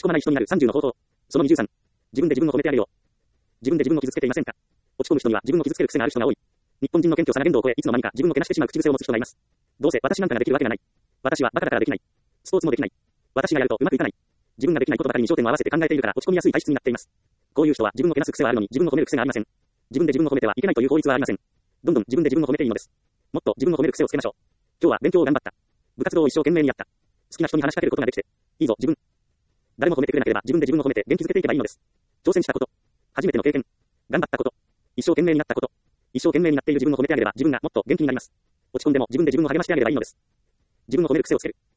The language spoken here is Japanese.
ち込まない人になる30の方法。その23。自分で自分を褒めてあげよう。自分で自分を傷つけていませんか？落ち込む人には自分を傷つける癖がある人が多い。日本人の謙虚さな言動を超え、いつの間にか自分をけなしてしまう口癖を持つ人がいます。どうせ私なんかができるわけがない。私はバカだからできない。スポーツもできない。私がやるとうまくいかない。自分ができないことばかりに焦点を合わせて考えているから落ち込みやすい体質になっています。こういう人は自分をけなす癖はあるのに自分を褒める癖がありません。自分で自分を褒めてはいけないという法律はありません。どんどん自分で自分を褒めていいのです。もっと自分を褒める癖をつけましょう。今日は勉強を頑張った。部活動を一生懸命にやった。好きな人に話しかけることができて。いいぞ、自分。誰も褒めてくれなければ自分で自分を褒めて元気づけていけばいいのです。挑戦したこと。初めての経験。頑張ったこと。一生懸命になったこと。一生懸命になっている自分を褒めてあげれば自分がもっと元気になります。落ち込んでも自分で自分を励ましてあげればいいのです。自分を褒める癖をつける。